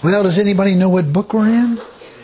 Well, does anybody know what book we're in?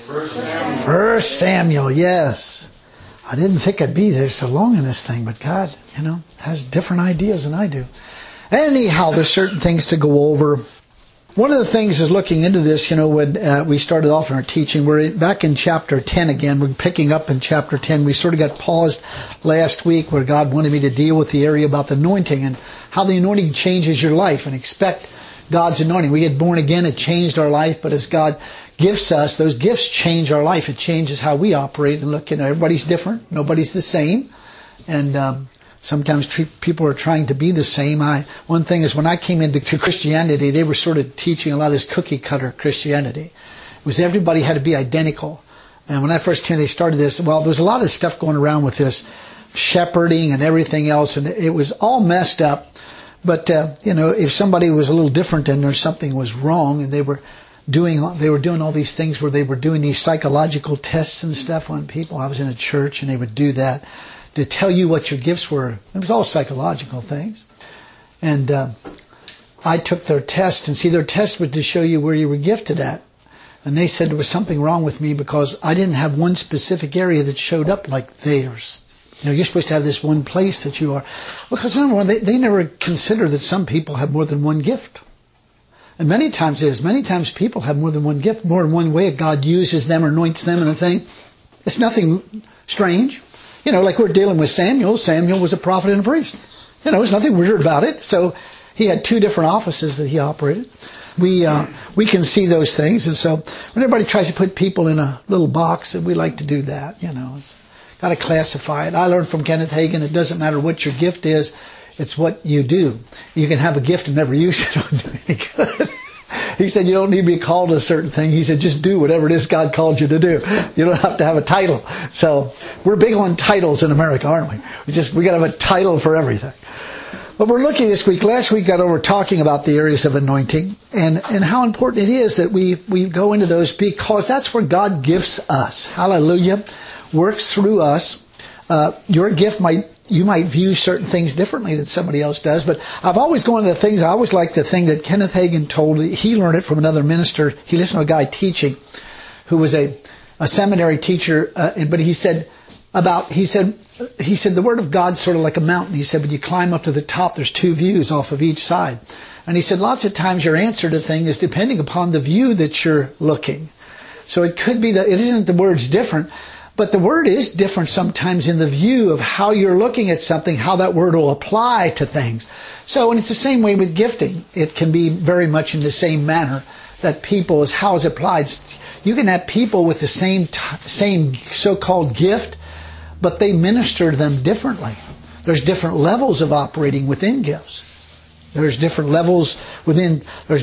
1 Samuel, yes. I didn't think I'd be there so long in this thing, but God, has different ideas than I do. Anyhow, there's certain things to go over. One of the things is looking into this, when we started off in our teaching, we're back in chapter 10 again. We're picking up in chapter 10. We sort of got paused last week where God wanted me to deal with the area about the anointing and how the anointing changes your life, and expect God's anointing. We get born again, it changed our life, but as God gifts us, those gifts change our life. It changes how we operate. And look, everybody's different. Nobody's the same. And sometimes people are trying to be the same. One thing is, when I came into Christianity, they were sort of teaching a lot of this cookie cutter Christianity. It was everybody had to be identical. And when I first came, they started this. Well, there was a lot of stuff going around with this shepherding and everything else, and it was all messed up. But if somebody was a little different and there's something was wrong, and they were doing all these things where they were doing these psychological tests and stuff on people. I was in a church and they would do that to tell you what your gifts were. It was all psychological things. And I took their test, and their test was to show you where you were gifted at. And they said there was something wrong with me because I didn't have one specific area that showed up like theirs. You're supposed to have this one place that you are. Because remember, they never consider that some people have more than one gift. And many times people have more than one gift, more than one way God uses them or anoints them in a thing. It's nothing strange. Like we're dealing with Samuel. Samuel was a prophet and a priest. There's nothing weird about it. So he had two different offices that he operated. We can see those things. And so when everybody tries to put people in a little box, we like to do that. It's got to classify it. I learned from Kenneth Hagin, it doesn't matter what your gift is. It's what you do. You can have a gift and never use it. It don't do any good. He said you don't need to be called a certain thing. He said just do whatever it is God called you to do. You don't have to have a title. So we're big on titles in America, aren't we? We got to have a title for everything. But we're looking this week. Last week got over talking about the areas of anointing and how important it is that we go into those, because that's where God gifts us. Hallelujah. Works through us. Your gift you might view certain things differently than somebody else does, but I've always gone to the things, I always like the thing that Kenneth Hagin told. He learned it from another minister. He listened to a guy teaching who was a seminary teacher, but he said the Word of God's sort of like a mountain. He said, when you climb up to the top, there's two views off of each side. And he said, lots of times your answer to things is depending upon the view that you're looking. So it could be that it isn't the word's different, but the word is different sometimes in the view of how you're looking at something, how that word will apply to things. So, and it's the same way with gifting. It can be very much in the same manner that people is how it's applied. You can have people with the same so-called gift, but they minister to them differently. There's different levels of operating within gifts. There's different levels within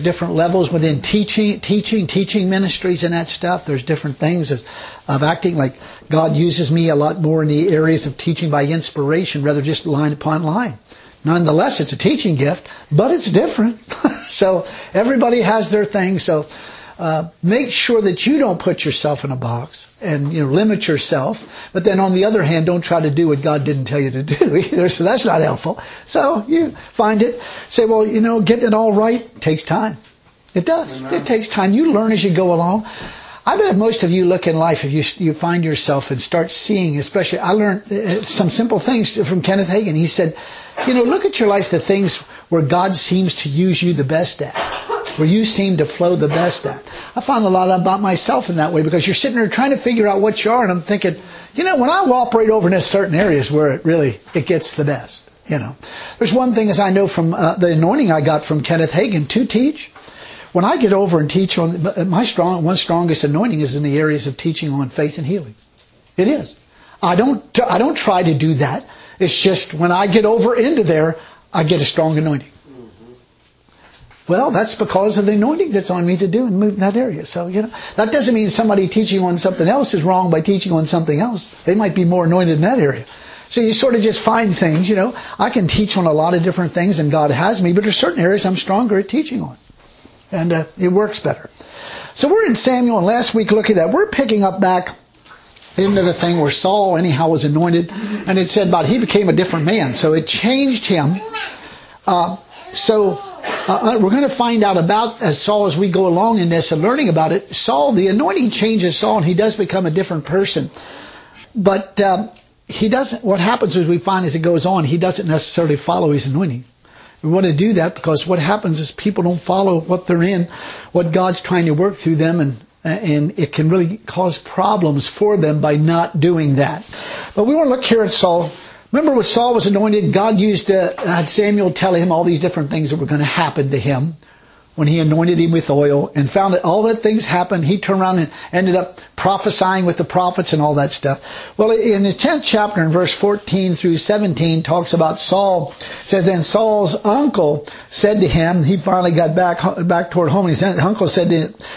teaching ministries and that stuff. There's different things of acting. Like God uses me a lot more in the areas of teaching by inspiration rather just line upon line. Nonetheless, it's a teaching gift, but it's different. So everybody has their thing. So make sure that you don't put yourself in a box and limit yourself. But then on the other hand, don't try to do what God didn't tell you to do either. So that's not helpful. So you find it. Say, well, getting it all right takes time. It does. Amen. It takes time. You learn as you go along. I bet if most of you look in life, if you find yourself and start seeing, especially, I learned some simple things from Kenneth Hagin. He said, look at your life, the things where God seems to use you the best at, where you seem to flow the best at. I found a lot about myself in that way, because you're sitting there trying to figure out what you are, and I'm thinking, when I operate over in certain areas where it gets the best. There's one thing, as I know from the anointing I got from Kenneth Hagin to teach. When I get over and teach on one strongest anointing is in the areas of teaching on faith and healing. It is. I don't try to do that. It's just when I get over into there, I get a strong anointing. Well, that's because of the anointing that's on me to do and move in that area. So, that doesn't mean somebody teaching on something else is wrong by teaching on something else. They might be more anointed in that area. So you sort of just find things, I can teach on a lot of different things and God has me, but there's certain areas I'm stronger at teaching on. And it works better. So we're in Samuel, and last week, look at that. We're picking up back into the thing where Saul anyhow was anointed, and it said about he became a different man. So it changed him. So we're going to find out about Saul as we go along in this and learning about it. Saul, the anointing changes Saul and he does become a different person. But he doesn't, what happens is we find as it goes on, he doesn't necessarily follow his anointing. We want to do that because what happens is people don't follow what they're in, what God's trying to work through them, and it can really cause problems for them by not doing that. But we want to look here at Saul. Remember when Saul was anointed, God had Samuel tell him all these different things that were going to happen to him when he anointed him with oil, and found that all that things happened. He turned around and ended up prophesying with the prophets and all that stuff. Well, in the 10th chapter, in verse 14 through 17, talks about Saul. It says, then Saul's uncle said to him, he finally got back toward home, and his uncle said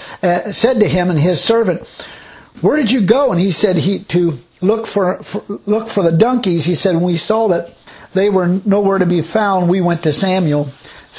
to him and his servant, where did you go? And he said, to look for the donkeys. He said, when we saw that they were nowhere to be found, we went to Samuel.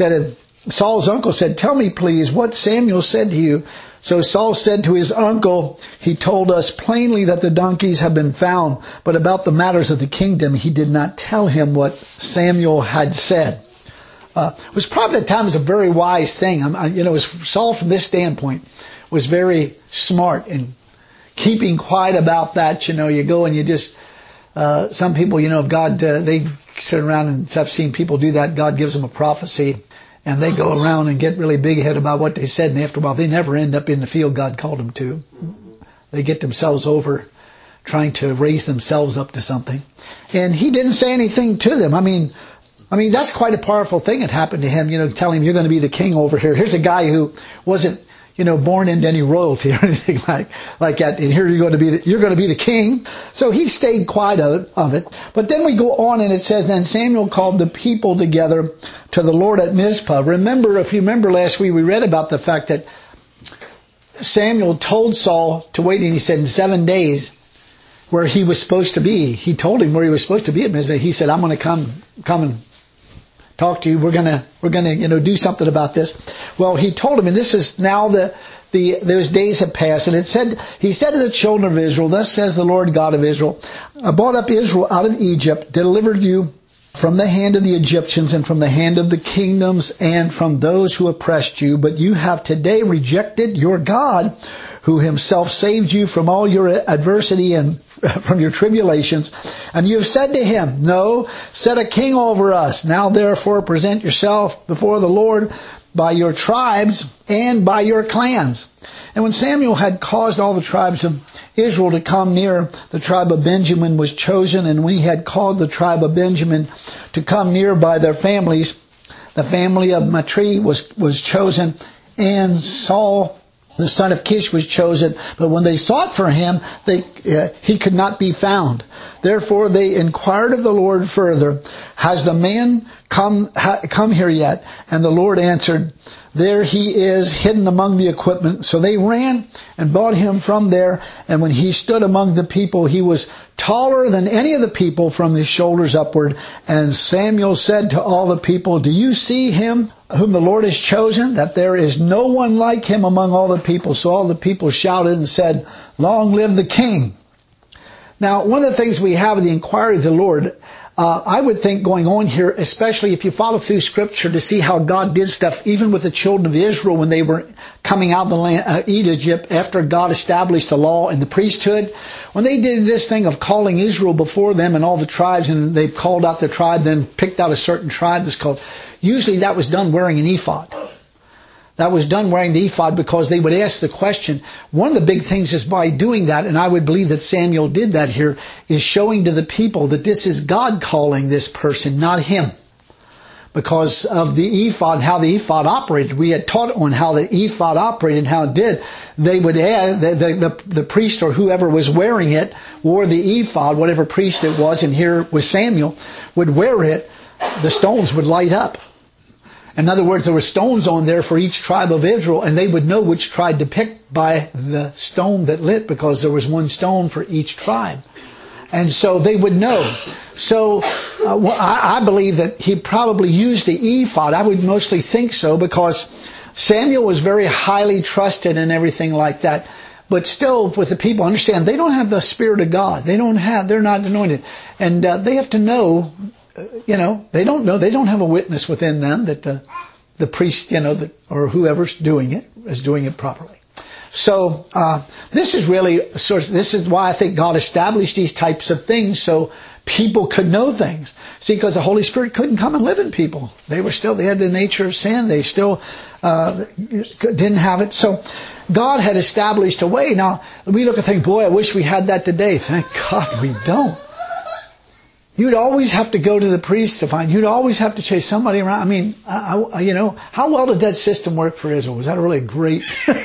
Saul's uncle said, tell me please what Samuel said to you. So Saul said to his uncle, he told us plainly that the donkeys have been found, but about the matters of the kingdom, he did not tell him what Samuel had said. It was probably at times a very wise thing. Saul from this standpoint was very smart in keeping quiet about that. You go and you just, some people, if God, they sit around and I've seen people do that. God gives them a prophecy. And they go around and get really big-headed about what they said, and after a while they never end up in the field God called them to. They get themselves over trying to raise themselves up to something. And he didn't say anything to them. I mean, that's quite a powerful thing that happened to him, telling him you're going to be the king over here. Here's a guy who wasn't, born into any royalty or anything like that. And here you're going to be the king. So he stayed quiet of it. But then we go on and it says, then Samuel called the people together to the Lord at Mizpah. If you remember last week, we read about the fact that Samuel told Saul to wait, and he said in 7 days where he was supposed to be. He told him where he was supposed to be at Mizpah. He said, I'm going to come and talk to you. We're gonna do something about this. Well, he told him, and this is now those days have passed, and he said to the children of Israel, thus says the Lord God of Israel, I brought up Israel out of Egypt, delivered you from the hand of the Egyptians and from the hand of the kingdoms and from those who oppressed you, but you have today rejected your God, who himself saved you from all your adversity and from your tribulations. And you have said to him, no, set a king over us. Now therefore present yourself before the Lord by your tribes and by your clans. And when Samuel had caused all the tribes of Israel to come near, the tribe of Benjamin was chosen. And when he had called the tribe of Benjamin to come near by their families, the family of Matri was chosen, and Saul the son of Kish was chosen, but when they sought for him, he could not be found. Therefore they inquired of the Lord further, has the man come here yet? And the Lord answered, there he is, hidden among the equipment. So they ran and brought him from there. And when he stood among the people, he was taller than any of the people from his shoulders upward. And Samuel said to all the people, do you see him whom the Lord has chosen? That there is no one like him among all the people. So all the people shouted and said, long live the king. Now, one of the things we have in the inquiry of the Lord, I would think going on here, especially if you follow through Scripture to see how God did stuff, even with the children of Israel when they were coming out of the land, Egypt, after God established the law and the priesthood. When they did this thing of calling Israel before them and all the tribes, and they called out the tribe, then picked out a certain tribe that's called. Usually that was done wearing an ephod. That was done wearing the ephod because they would ask the question. One of the big things is by doing that, and I would believe that Samuel did that here, is showing to the people that this is God calling this person, not him. Because of the ephod and how the ephod operated. We had taught on how the ephod operated and how it did. They would add, the priest or whoever was wearing it wore the ephod, whatever priest it was, and here was Samuel, would wear it, the stones would light up. In other words, there were stones on there for each tribe of Israel, and they would know which tribe to pick by the stone that lit, because there was one stone for each tribe. And so they would know. So I believe that he probably used the ephod. I would mostly think so, because Samuel was very highly trusted and everything like that. But still, with the people, understand, they don't have the Spirit of God. They're not anointed. And they have to know, they don't know, they don't have a witness within them that the priest, or whoever's doing it is doing it properly. So this is why I think God established these types of things so people could know things. See, because the Holy Spirit couldn't come and live in people. They had the nature of sin. They still didn't have it. So God had established a way. Now, we look and think, boy, I wish we had that today. Thank God we don't. You'd always have to go to the priest to find. You'd always have to chase somebody around. I mean, how well did that system work for Israel? Was that a really great...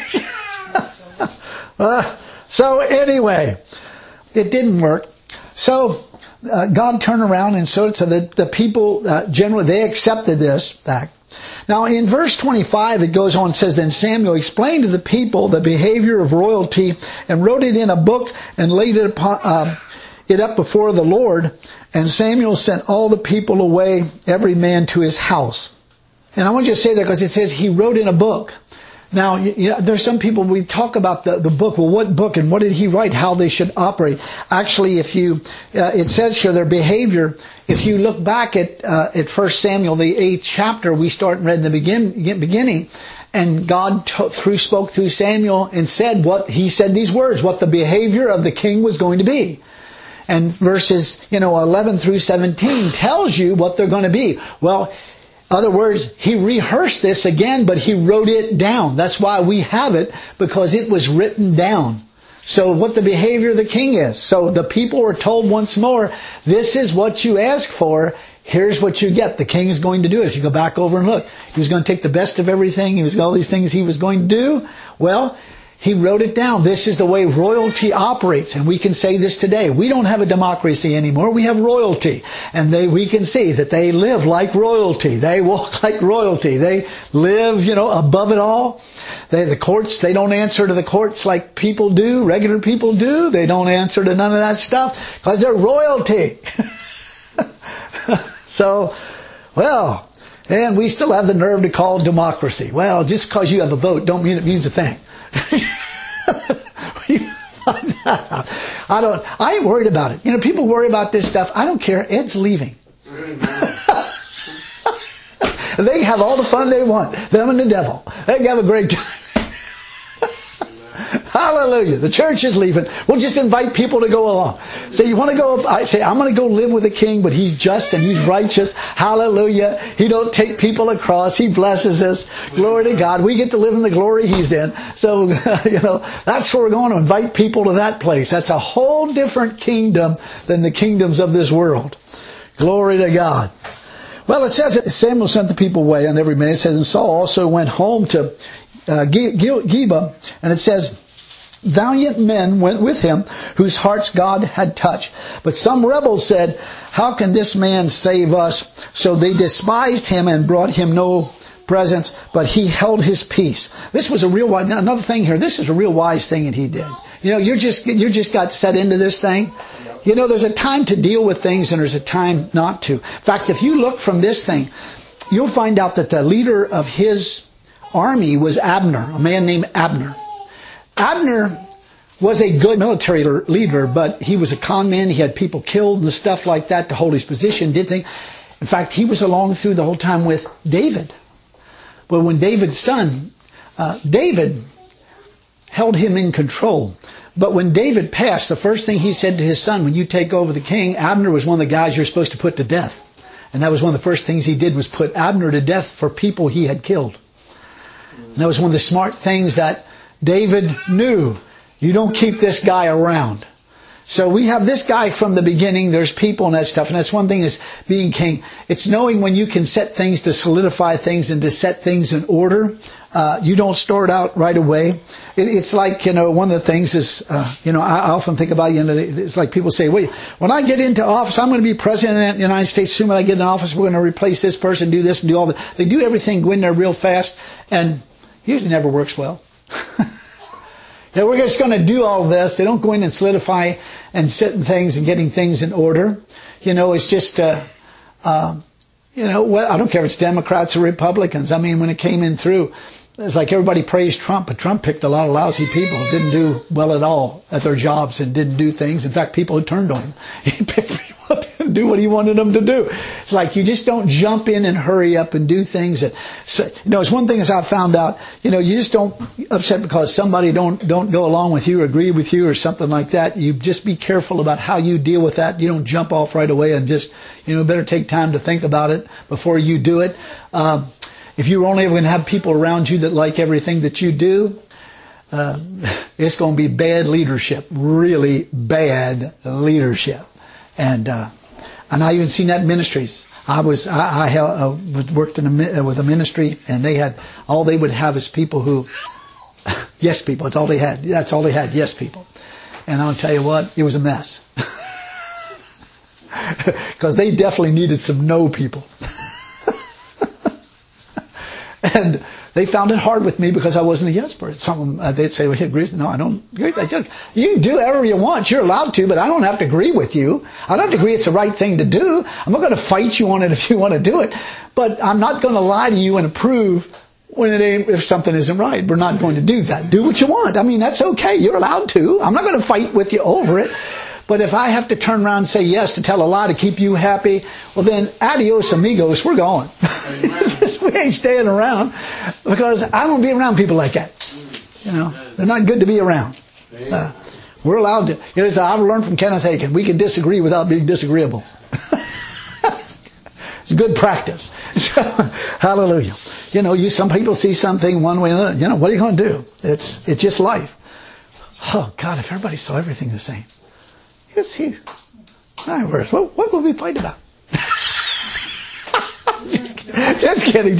So anyway, it didn't work. So God turned around and so the people generally they accepted this fact. Now in verse 25 it goes on and says, then Samuel explained to the people the behavior of royalty and wrote it in a book and laid it up before the Lord. And Samuel sent all the people away, every man to his house. And I want you to say that because it says he wrote in a book. Now, there's some people, we talk about the book. Well, what book and what did he write? How they should operate. Actually, it says here their behavior. If you look back at 1 Samuel, the 8th chapter, we start and read in the beginning, and God spoke through Samuel and said he said these words, what the behavior of the king was going to be. And verses, 11 through 17 tells you what they're going to be. Well, other words, he rehearsed this again, but he wrote it down. That's why we have it, because it was written down. So what the behavior of the king is. So the people were told once more, this is what you ask for. Here's what you get. The king is going to do it. If you go back over and look, he was going to take the best of everything. He was all these things he was going to do. Well, he wrote it down. This is the way royalty operates. And we can say this today. We don't have a democracy anymore. We have royalty. And we can see that they live like royalty. They walk like royalty. They live, above it all. The courts, they don't answer to the courts like people do, regular people do. They don't answer to none of that stuff because they're royalty. So, and we still have the nerve to call it democracy. Well, just because you have a vote don't mean it means a thing. I ain't worried about it. People worry about this stuff. I don't care. Ed's leaving. They have all the fun they want. Them and the devil. They can have a great time. Hallelujah. The church is leaving. We'll just invite people to go along. So you want to go, I say, I'm going to go live with the king, but he's just and he's righteous. Hallelujah. He don't take people across. He blesses us. Glory to God. We get to live in the glory he's in. So, that's where we're going to invite people to that place. That's a whole different kingdom than the kingdoms of this world. Glory to God. Well, it says that Samuel sent the people away on every man. It says, and Saul also went home to Geba, and it says, valiant men went with him, whose hearts God had touched. But some rebels said, how can this man save us? So they despised him and brought him no presents, but he held his peace. This was a real wise, another thing here, this is a real wise thing that he did. You just got set into this thing. There's a time to deal with things and there's a time not to. In fact, if you look from this thing, you'll find out that the leader of his army was Abner, a man named Abner. Abner was a good military leader, but he was a con man. He had people killed and stuff like that to hold his position, did things. In fact, he was along through the whole time with David. But when David's son, David held him in control. But when David passed, the first thing he said to his son, when you take over the king, Abner was one of the guys you're supposed to put to death. And that was one of the first things he did, was put Abner to death for people he had killed. And that was one of the smart things that David knew. You don't keep this guy around. So we have this guy from the beginning. There's people and that stuff. And that's one thing is being king. It's knowing when you can set things to solidify things and to set things in order. You don't start out right away. It's like, one of the things is, I often think about, it's like people say, wait, when I get into office, I'm going to be president of the United States. Soon when I get in office, we're going to replace this person, do this and do all that. They do everything, go in there real fast, and usually never works well. We're just going to do all this. They don't go in and solidify and setting things and getting things in order. It's just, I don't care if it's Democrats or Republicans. I mean, when it came in through, it's like everybody praised Trump, but Trump picked a lot of lousy people who didn't do well at all at their jobs and didn't do things. In fact, people had turned on him. He picked people who didn't do what he wanted them to do. It's like you just don't jump in and hurry up and do things that, it's one thing as I found out, you just don't upset because somebody don't go along with you or agree with you or something like that. You just be careful about how you deal with that. You don't jump off right away and just, better take time to think about it before you do it. If you're only going to have people around you that like everything that you do, it's going to be bad leadership, really bad leadership. And I even seen that in ministries. I worked with a ministry, and all they would have is people who, yes people, that's all they had. That's all they had, yes people. And I'll tell you what, it was a mess. Because they definitely needed some no people. And they found it hard with me because I wasn't a yes person. They'd say, well, he agrees. No, I don't agree. You can do whatever you want. You're allowed to, but I don't have to agree with you. I don't have to agree it's the right thing to do. I'm not going to fight you on it if you want to do it. But I'm not going to lie to you and approve if something isn't right. We're not going to do that. Do what you want. I mean, that's okay. You're allowed to. I'm not going to fight with you over it. But if I have to turn around and say yes to tell a lie to keep you happy, well then, adios amigos, we're going. We ain't staying around because I don't be around people like that. They're not good to be around. We're allowed to. I've learned from Kenneth Hagin, we can disagree without being disagreeable. It's good practice. So, hallelujah. Some people see something one way or another. What are you going to do? It's just life. Oh God, if everybody saw everything the same. Let's see. What would we fight about? Just kidding.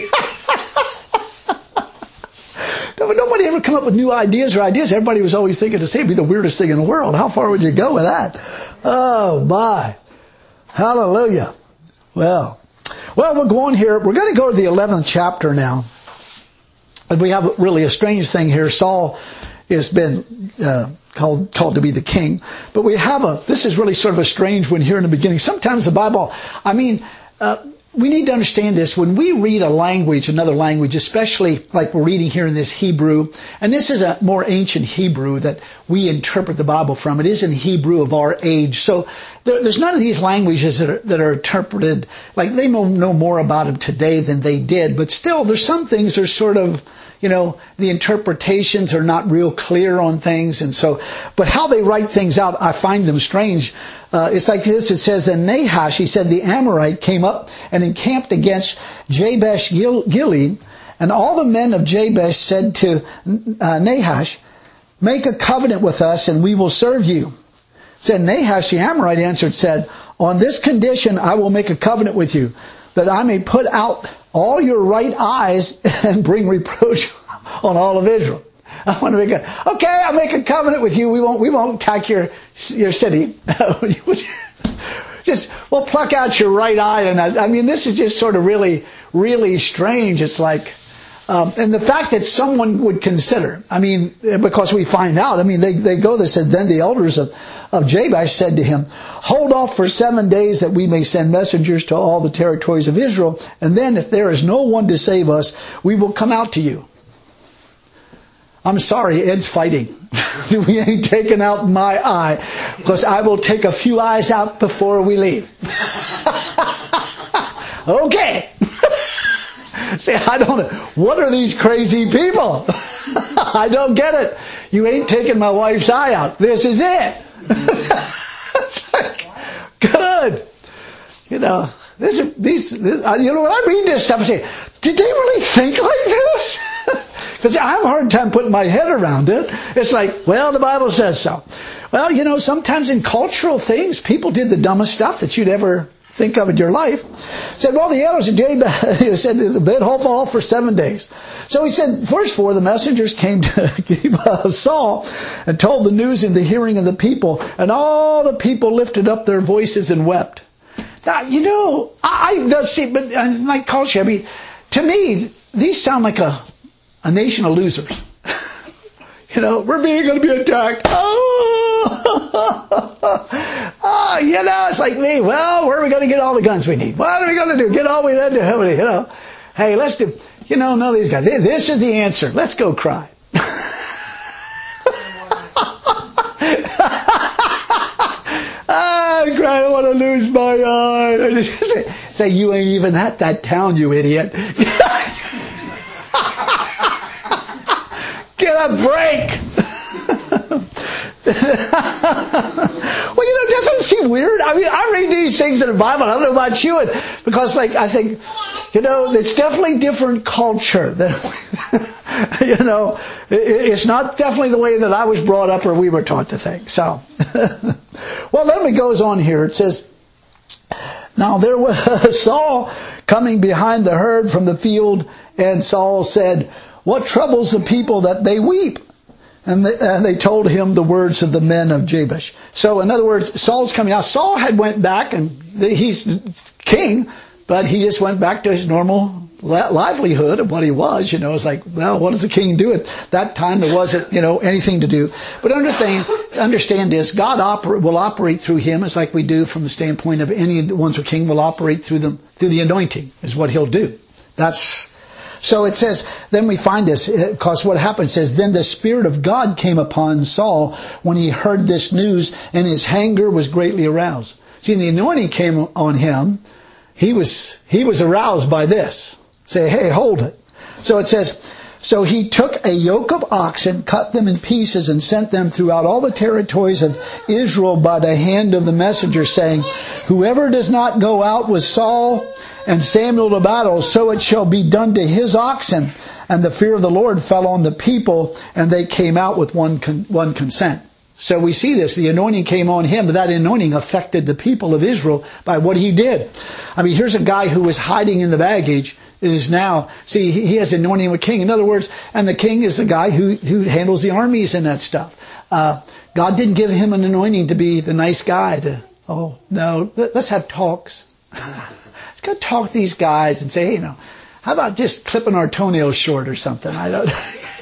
Nobody ever come up with new ideas or ideas. Everybody was always thinking the same. It'd be the weirdest thing in the world. How far would you go with that? Oh my. Hallelujah. Well, we'll go on here. We're going to go to the 11th chapter now. And we have really a strange thing here. Saul has been called to be the king. But this is really sort of a strange one here in the beginning. Sometimes the Bible, we need to understand this. When we read another language, especially like we're reading here in this Hebrew, and this is a more ancient Hebrew that we interpret the Bible from. It is in Hebrew of our age. So there's none of these languages that are interpreted, like they know more about them today than they did. But still, there's some things that are sort of, the interpretations are not real clear on things. And so, but how they write things out, I find them strange. It's like this. It says, then Nahash, he said, the Amorite came up and encamped against Jabesh Gilead. And all the men of Jabesh said to Nahash, make a covenant with us and we will serve you. Said Nahash, the Amorite answered, said, on this condition I will make a covenant with you, that I may put out all your right eyes and bring reproach on all of Israel. I want to make I'll make a covenant with you. We won't attack your city. We'll pluck out your right eye. And this is just sort of really, really strange. It's like, and the fact that someone would consider, because we find out, they go, they said, then the elders of Jabesh said to him, hold off for 7 days that we may send messengers to all the territories of Israel. And then if there is no one to save us, we will come out to you. I'm sorry, Ed's fighting. We ain't taking out my eye because I will take a few eyes out before we leave. Okay. See, I don't know. What are these crazy people? I don't get it. You ain't taking my wife's eye out. This is it. It's like, good. When I read this stuff, I say, did they really think like this? Because I have a hard time putting my head around it. It's like, well, the Bible says so. Well, sometimes in cultural things, people did the dumbest stuff that you'd ever think of in your life. Said, well, the elders of Jabesh said they'd hold off for 7 days. So he said, verse 4, the messengers came to Saul and told the news in the hearing of the people, and all the people lifted up their voices and wept. Now, but in my culture, to me, these sound like a nation of losers. We're going to be attacked. It's like me. Well, where are we going to get all the guns we need? What are we going to do? Get all we need to do. Hey, let's do, none of these guys. This is the answer. Let's go cry. I don't want to lose my eye. Say, you ain't even at that town, you idiot. Get a break. Well, doesn't it seem weird? I mean, I read these things in the Bible. I don't know about you, because I think, it's definitely different culture. It's not definitely the way that I was brought up or we were taught to think. So, well, then it goes on here. It says, now there was Saul coming behind the herd from the field, and Saul said, what troubles the people that they weep? And they told him the words of the men of Jabesh. So in other words, Saul's coming out. Saul had went back, and he's king, but he just went back to his normal livelihood of what he was. It's like, well, what does a king do at that time? There wasn't, anything to do. But understand this, God will operate through him, as like we do from the standpoint of any of the ones who are king will operate through them, through the anointing is what he'll do. So it says, then we find this, because what happened says, then the Spirit of God came upon Saul when he heard this news, and his anger was greatly aroused. See, the anointing came on him. He was aroused by this. Say, hey, hold it. So it says, so he took a yoke of oxen, cut them in pieces, and sent them throughout all the territories of Israel by the hand of the messenger, saying, whoever does not go out with Saul and Samuel to battle, so it shall be done to his oxen. And the fear of the Lord fell on the people, and they came out with one consent. So we see this. The anointing came on him, but that anointing affected the people of Israel by what he did. I mean, here's a guy who was hiding in the baggage. It is now, see, he has anointing of a king. In other words, and the king is the guy who handles the armies and that stuff. God didn't give him an anointing to be the nice guy. Let's have talks. Let's go talk to these guys and say, hey, how about just clipping our toenails short or something? I don't,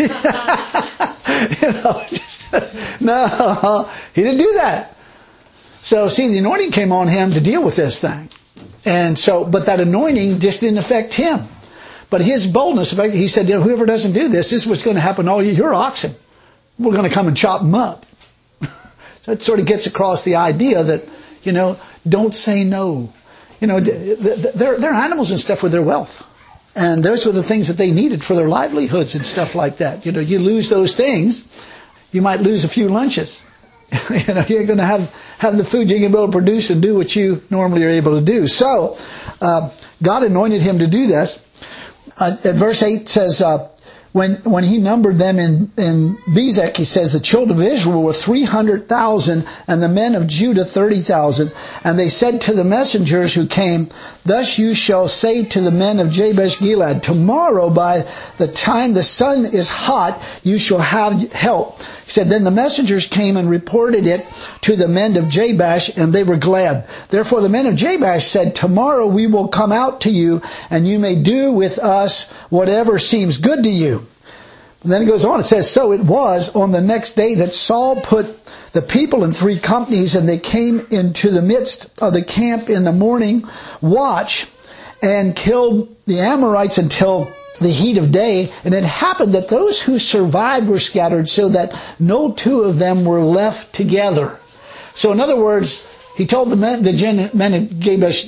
no, he didn't do that. So, see, the anointing came on him to deal with this thing. And so, but that anointing just didn't affect him. But his boldness, he said, whoever doesn't do this is what's going to happen to all your oxen. We're going to come and chop them up. So it sort of gets across the idea that, don't say no. They're animals and stuff with their wealth. And those were the things that they needed for their livelihoods and stuff like that. You lose those things, you might lose a few lunches. You're going to have the food you're going to be able to produce and do what you normally are able to do. So, God anointed him to do this. At verse 8 says, when he numbered them in Bezek, he says, the children of Israel were 300,000 and the men of Judah 30,000. And they said to the messengers who came, thus you shall say to the men of Jabesh Gilead, tomorrow by the time the sun is hot, you shall have help. He said, then the messengers came and reported it to the men of Jabesh, and they were glad. Therefore the men of Jabesh said, tomorrow we will come out to you, and you may do with us whatever seems good to you. And then it goes on, it says, so it was on the next day that Saul put the people in 3 companies, and they came into the midst of the camp in the morning watch, and killed the Amorites until the heat of day. And it happened that those who survived were scattered, so that no 2 of them were left together. So in other words, he told the men of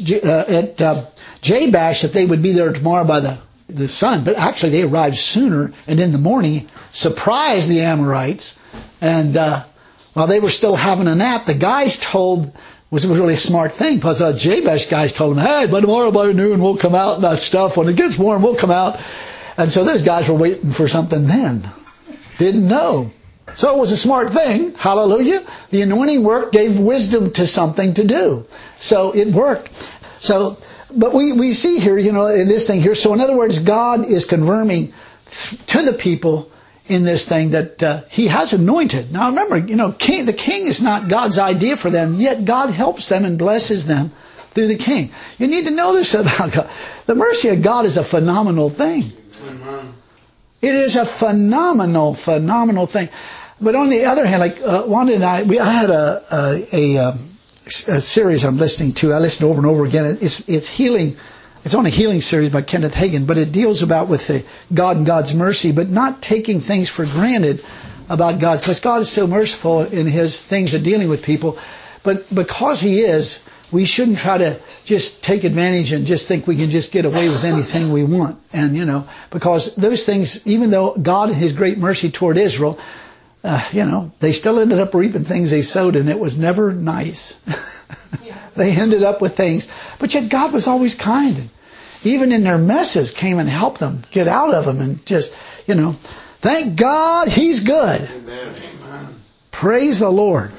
Jabesh that they would be there tomorrow by the sun, but actually they arrived sooner, and in the morning surprised the Amorites. And while they were still having a nap, the guys was really a smart thing, because the Jabesh guys told them, hey, by tomorrow by noon we'll come out and that stuff. When it gets warm, we'll come out. And so those guys were waiting for something then. Didn't know. So it was a smart thing. Hallelujah. The anointing work gave wisdom to something to do. So it worked. So, but we see here, in this thing here. So in other words, God is confirming to the people in this thing that He has anointed. Now remember, the king is not God's idea for them, yet God helps them and blesses them through the king. You need to know this about God. The mercy of God is a phenomenal thing. It is a phenomenal thing. But on the other hand, like Wanda and I had a series I'm listening to. I listen over and over again. It's healing. It's on a healing series by Kenneth Hagin, but it deals about with the God and God's mercy, but not taking things for granted about God, because God is so merciful in His things of dealing with people. But because He is, we shouldn't try to just take advantage and just think we can just get away with anything we want. And, because those things, even though God in His great mercy toward Israel, they still ended up reaping things they sowed, and it was never nice. They ended up with things. But yet God was always kind. And even in their messes came and helped them get out of them, and just, thank God He's good. Amen. Praise the Lord.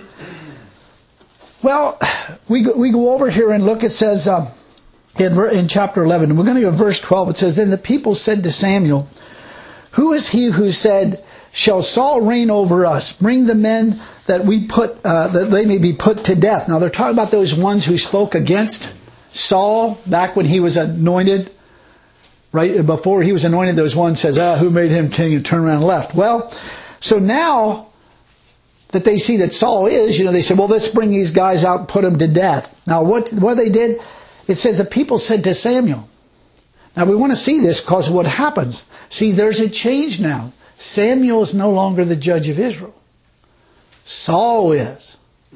Well, we go over here and look. It says in chapter 11, and we're going to go to verse 12. It says, "Then the people said to Samuel, 'Who is he who said, shall Saul reign over us? Bring the men that we put, that they may be put to death.'" Now they're talking about those ones who spoke against Saul back when he was anointed. Right before he was anointed, those ones says, "Who made him king?" and turned around and left. Well, so now that they see that Saul is, they said, well, let's bring these guys out and put them to death. Now what they did, it says the people said to Samuel. Now we want to see this because of what happens. See, there's a change now. Samuel is no longer the judge of Israel. Saul is.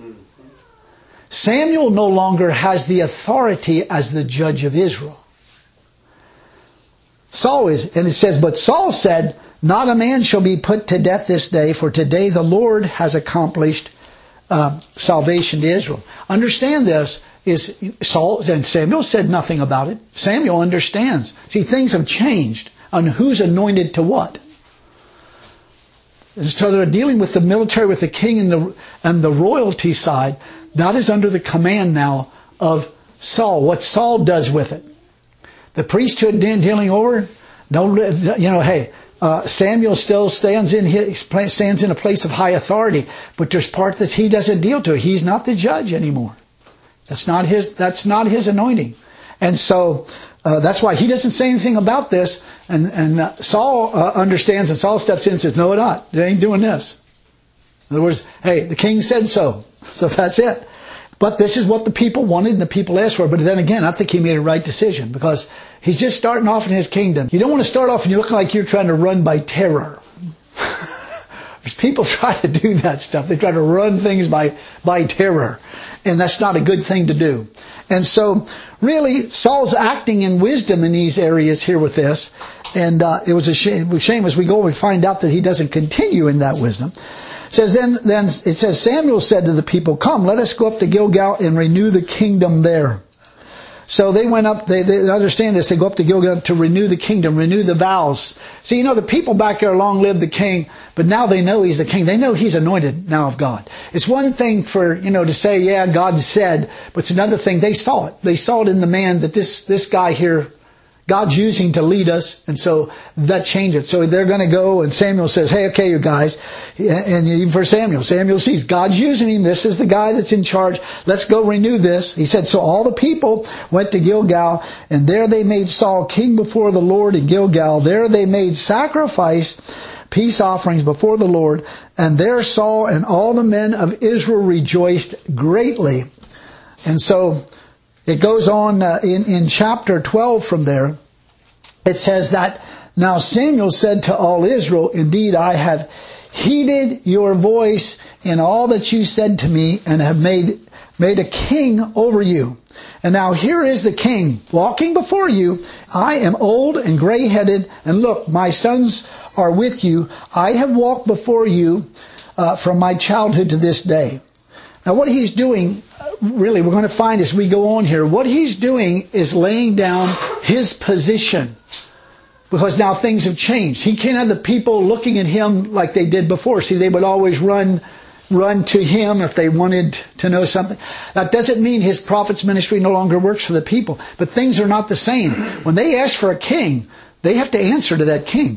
Samuel no longer has the authority as the judge of Israel. Saul is, and it says, "But Saul said, not a man shall be put to death this day, for today the Lord has accomplished salvation to Israel." Understand this, is Saul, and Samuel said nothing about it. Samuel understands. See, things have changed on who's anointed to what. And so they're dealing with the military, with the king and the royalty side. That is under the command now of Saul, what Saul does with it. The priesthood dealing over, Samuel still stands in a place of high authority, but there's part that he doesn't deal to. He's not the judge anymore. That's not his anointing. And so, that's why he doesn't say anything about this. And Saul understands, and Saul steps in and says, "No, not. They ain't doing this." In other words, hey, the king said so. So that's it. But this is what the people wanted and the people asked for. But then again, I think he made a right decision, because he's just starting off in his kingdom. You don't want to start off and you look like you're trying to run by terror. Because people try to do that stuff. They try to run things by terror. And that's not a good thing to do. And so, really, Saul's acting in wisdom in these areas here with this. And it was a shame as we go, we find out that he doesn't continue in that wisdom. It says, then it says, Samuel said to the people, "Come, let us go up to Gilgal and renew the kingdom there." So they went up, they understand this, they go up to Gilgal to renew the kingdom, renew the vows. See, the people back there, long live the king, but now they know he's the king. They know he's anointed now of God. It's one thing for, to say, yeah, God said, but it's another thing, they saw it. They saw it in the man that this guy here, God's using to lead us, and so that changed it. So they're going to go, and Samuel says, "Hey, okay, you guys," and even for Samuel sees God's using him. This is the guy that's in charge. Let's go renew this. He said, so all the people went to Gilgal, and there they made Saul king before the Lord in Gilgal. There they made sacrifice, peace offerings before the Lord, and there Saul and all the men of Israel rejoiced greatly. And so it goes on in chapter 12 from there. It says that, "Now Samuel said to all Israel, indeed I have heeded your voice in all that you said to me, and have made a king over you. And now here is the king walking before you. I am old and gray-headed, and look, my sons are with you. I have walked before you from my childhood to this day." Now what he's doing, really, we're going to find as we go on here, what he's doing is laying down his position. Because now things have changed. He can't have the people looking at him like they did before. See, they would always run to him if they wanted to know something. That doesn't mean his prophet's ministry no longer works for the people. But things are not the same. When they ask for a king, they have to answer to that king.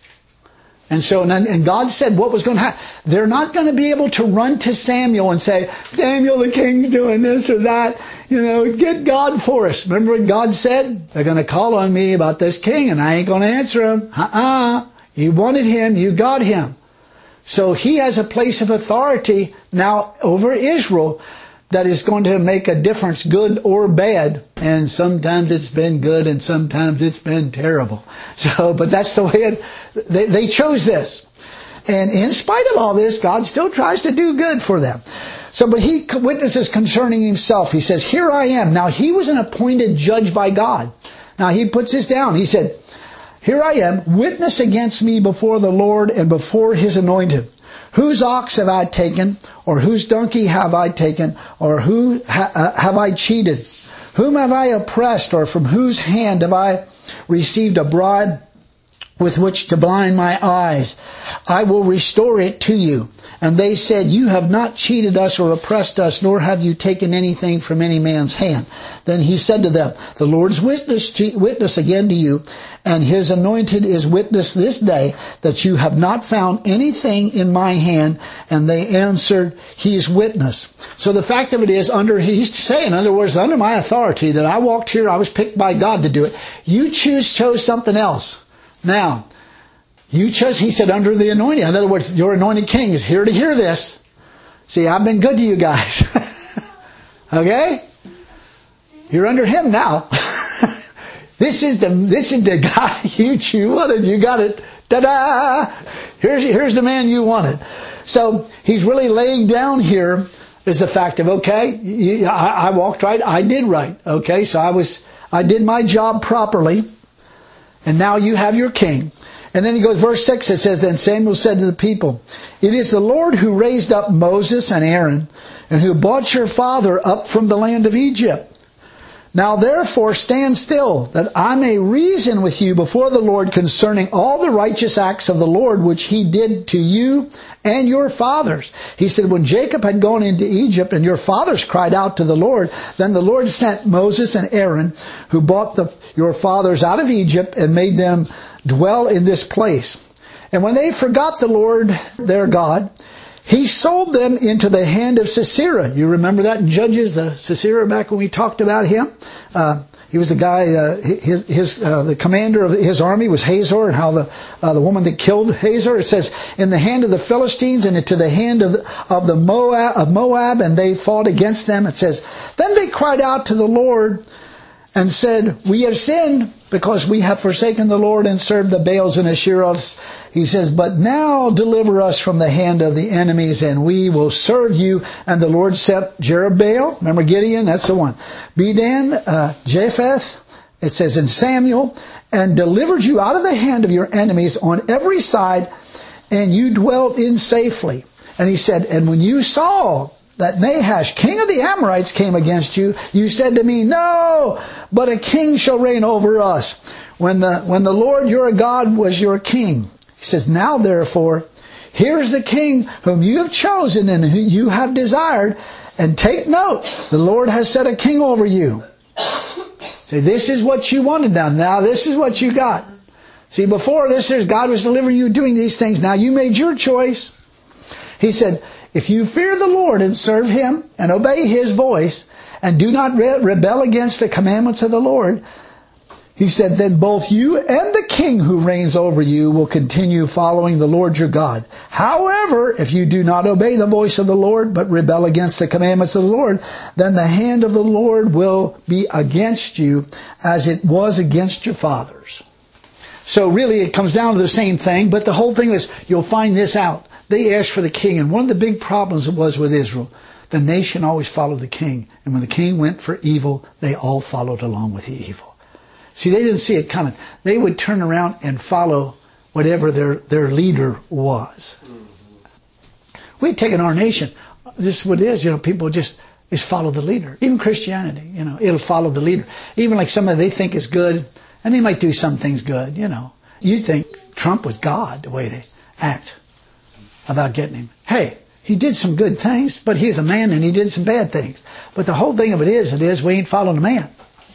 And so, and God said what was going to happen. They're not going to be able to run to Samuel and say, "Samuel, the king's doing this or that. Get God for us." Remember what God said? They're going to call on me about this king and I ain't going to answer him. You wanted him, you got him. So he has a place of authority now over Israel that is going to make a difference, good or bad. And sometimes it's been good and sometimes it's been terrible. So, but that's the way they chose this. And in spite of all this, God still tries to do good for them. So, but he witnesses concerning himself. He says, here I am. Now, he was an appointed judge by God. Now, he puts this down. He said, here I am, witness against me before the Lord and before his anointed. Whose ox have I taken, or whose donkey have I taken, or who have I cheated? Whom have I oppressed, or from whose hand have I received a bribe with which to blind my eyes? I will restore it to you. And they said, you have not cheated us or oppressed us, nor have you taken anything from any man's hand. Then he said to them, the Lord's witness again to you, and his anointed is witness this day, that you have not found anything in my hand. And they answered, he is witness. So the fact of it is, he's saying, in other words, under my authority, that I walked here, I was picked by God to do it. You chose something else. Now, you chose, he said, under the anointing. In other words, your anointed king is here to hear this. See, I've been good to you guys. Okay? You're under him now. This is the guy you wanted. You got it. Ta-da! Here's the man you wanted. So he's really laying down here is the fact of, okay, I walked right. I did right. Okay, so I did my job properly. And now you have your king. And then he goes, verse 6, it says, then Samuel said to the people, it is the Lord who raised up Moses and Aaron, and who brought your father up from the land of Egypt. Now therefore stand still, that I may reason with you before the Lord concerning all the righteous acts of the Lord which he did to you and your fathers. He said, when Jacob had gone into Egypt and your fathers cried out to the Lord, then the Lord sent Moses and Aaron, who brought your fathers out of Egypt and made them dwell in this place. And when they forgot the Lord their God, he sold them into the hand of Sisera. You remember that in Judges, Sisera, back when we talked about him? He was the guy, the commander of his army was Hazor, and how the woman that killed Hazor, it says, in the hand of the Philistines and into the hand of Moab, and they fought against them. It says, then they cried out to the Lord and said, we have sinned because we have forsaken the Lord and served the Baals and Asheroths. He says, but now deliver us from the hand of the enemies, and we will serve you. And the Lord sent Jerubbaal, remember Gideon, that's the one, Bedan, Japheth, it says in Samuel, and delivered you out of the hand of your enemies on every side, and you dwelt in safely. And he said, and when you saw that Nahash, king of the Amorites, came against you, you said to me, no, but a king shall reign over us, when the Lord your God was your king. He says, now therefore, here's the king whom you have chosen and who you have desired, and take note, the Lord has set a king over you. See, this is what you wanted now this is what you got. See, before this, God was delivering you, doing these things. Now you made your choice. He said, if you fear the Lord and serve him and obey his voice and do not rebel against the commandments of the Lord, he said, then both you and the king who reigns over you will continue following the Lord your God. However, if you do not obey the voice of the Lord, but rebel against the commandments of the Lord, then the hand of the Lord will be against you as it was against your fathers. So really it comes down to the same thing, but the whole thing is, you'll find this out. They asked for the king, and one of the big problems it was with Israel, the nation always followed the king. And when the king went for evil, they all followed along with the evil. See, they didn't see it coming. They would turn around and follow whatever their leader was. We've taken our nation. This is what it is, people just follow the leader. Even Christianity, it'll follow the leader. Even like somebody they think is good, and they might do some things good, You think Trump was God, the way they act about getting him. Hey, he did some good things, but he's a man and he did some bad things. But the whole thing of it is we ain't following the man.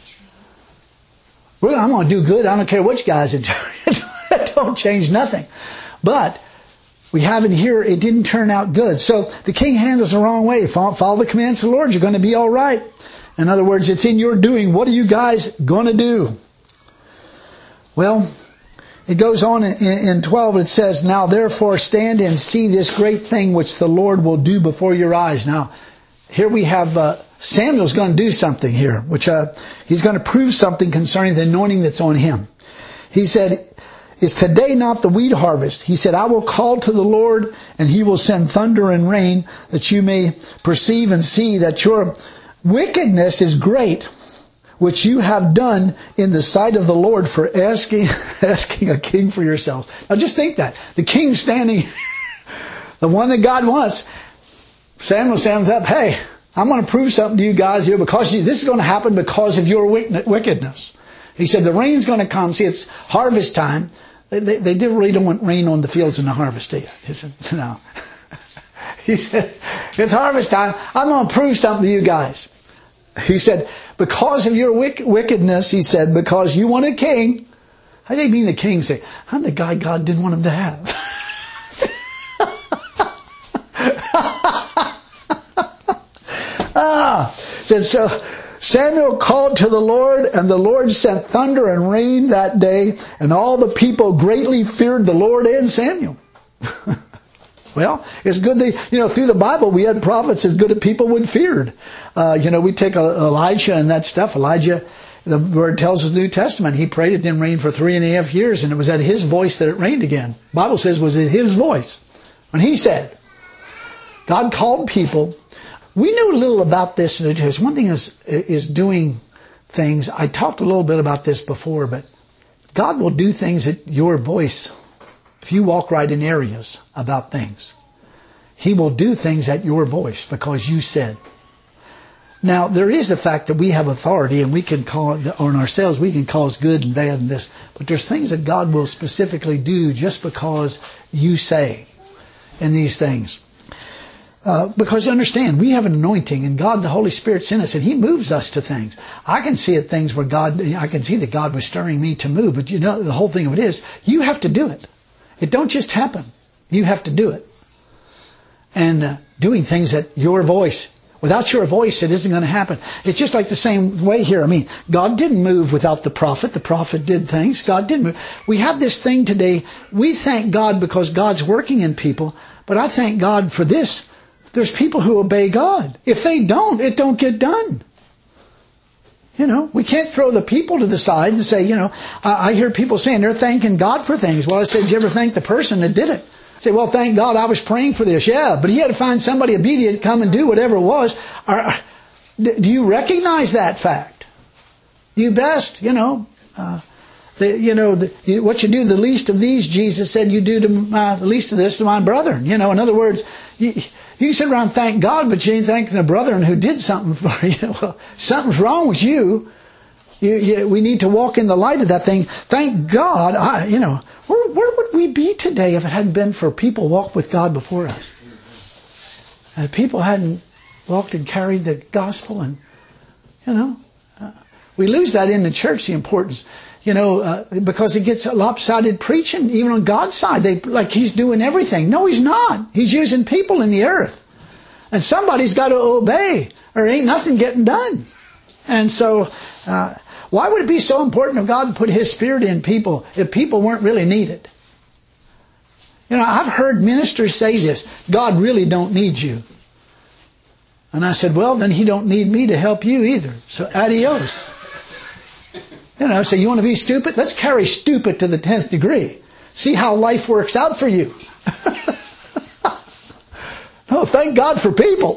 I'm going to do good. I don't care which guys are doing. It don't change nothing. But we have it here. It didn't turn out good. So the king handles the wrong way. Follow the commands of the Lord. You're going to be all right. In other words, it's in your doing. What are you guys going to do? Well, it goes on in 12, it says, now therefore stand and see this great thing which the Lord will do before your eyes. Now, here we have Samuel's going to do something here, which he's going to prove something concerning the anointing that's on him. He said, Is today not the wheat harvest? He said, I will call to the Lord, and He will send thunder and rain, that you may perceive and see that your wickedness is great, which you have done in the sight of the Lord for asking a king for yourselves. Now just think that. The king standing, the one that God wants. Samuel stands up, hey, I'm going to prove something to you guys here because this is going to happen because of your wickedness. He said, the rain's going to come. See, it's harvest time. They really don't want rain on the fields in the harvest, do you? He said, no. He said, it's harvest time. I'm going to prove something to you guys. He said, because of your wickedness, he said, because you want a king. How do you mean the king? Say, I'm the guy God didn't want him to have. Said, so Samuel called to the Lord, and the Lord sent thunder and rain that day, and all the people greatly feared the Lord and Samuel. Well, it's good that, through the Bible we had prophets as good as people would feared. We take Elijah and that stuff. Elijah, the word tells us in the New Testament, he prayed, it didn't rain for 3.5 years, and it was at his voice that it rained again. The Bible says it was at his voice. When he said, God called people. We knew a little about this. One thing is doing things. I talked a little bit about this before, but God will do things at your voice. If you walk right in areas about things, He will do things at your voice because you said. Now, there is the fact that we have authority and we can call on ourselves, we can cause good and bad and this, but there's things that God will specifically do just because you say in these things. Because you understand, we have an anointing and God, the Holy Spirit's in us and He moves us to things. I can see at things where I can see that God was stirring me to move, but the whole thing of it is, you have to do it. It don't just happen. You have to do it. And doing things at your voice. Without your voice, it isn't going to happen. It's just like the same way here. God didn't move without the prophet. The prophet did things. God didn't move. We have this thing today. We thank God because God's working in people, but I thank God for this. There's people who obey God. If they don't, it don't get done. We can't throw the people to the side and say, I hear people saying they're thanking God for things. Well, I said, did you ever thank the person that did it? I say, well, thank God I was praying for this. Yeah, but He had to find somebody obedient to come and do whatever it was. Do you recognize that fact? You best, what you do the least of these, Jesus said, you do to the least of this to my brethren. In other words, you can sit around and thank God, but you ain't thanking the brethren who did something for you. Well, something's wrong with you. We need to walk in the light of that thing. Thank God. Where would we be today if it hadn't been for people walked with God before us? And people hadn't walked and carried the gospel, and we lose that in the church, the importance. Because it gets lopsided preaching, even on God's side. Like He's doing everything. No, He's not. He's using people in the earth. And somebody's got to obey, or ain't nothing getting done. And so, why would it be so important if God put His Spirit in people if people weren't really needed? I've heard ministers say this, God really don't need you. And I said, well, then He don't need me to help you either. So adios. So you want to be stupid? Let's carry stupid to the 10th degree. See how life works out for you. Oh, thank God for people.